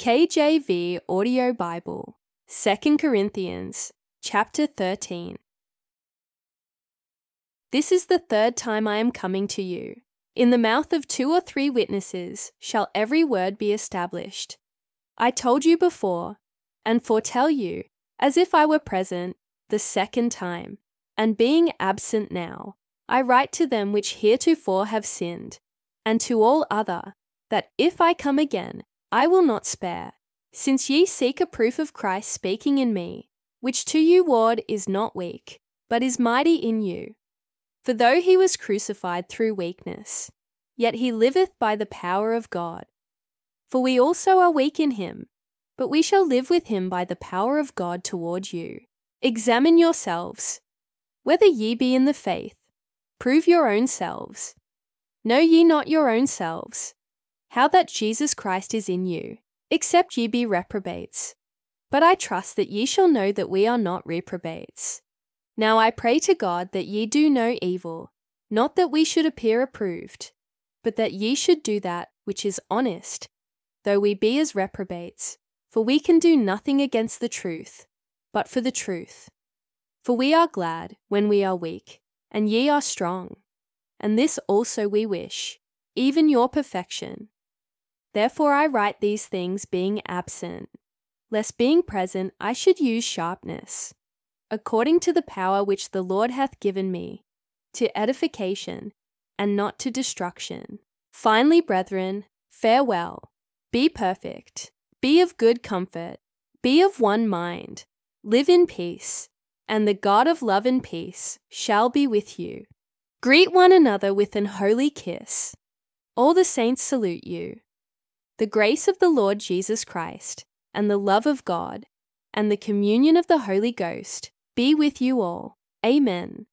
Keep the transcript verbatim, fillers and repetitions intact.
K J V Audio Bible, Second Corinthians, chapter thirteen. This is the third time I am coming to you. In the mouth of two or three witnesses shall every word be established. I told you before, and foretell you, as if I were present, the second time, and being absent now, I write to them which heretofore have sinned, and to all other, that if I come again, I will not spare, since ye seek a proof of Christ speaking in me, which to you ward is not weak, but is mighty in you. For though he was crucified through weakness, yet he liveth by the power of God. For we also are weak in him, but we shall live with him by the power of God toward you. Examine yourselves, whether ye be in the faith. Prove your own selves. Know ye not your own selves, how that Jesus Christ is in you, except ye be reprobates? But I trust that ye shall know that we are not reprobates. Now I pray to God that ye do no evil, not that we should appear approved, but that ye should do that which is honest, though we be as reprobates. For we can do nothing against the truth, but for the truth. For we are glad when we are weak, and ye are strong. And this also we wish, even your perfection. Therefore I write these things being absent, lest being present I should use sharpness, according to the power which the Lord hath given me, to edification, and not to destruction. Finally, brethren, farewell. Be perfect. Be of good comfort. Be of one mind. Live in peace, and the God of love and peace shall be with you. Greet one another with an holy kiss. All the saints salute you. The grace of the Lord Jesus Christ, and the love of God, and the communion of the Holy Ghost be with you all. Amen.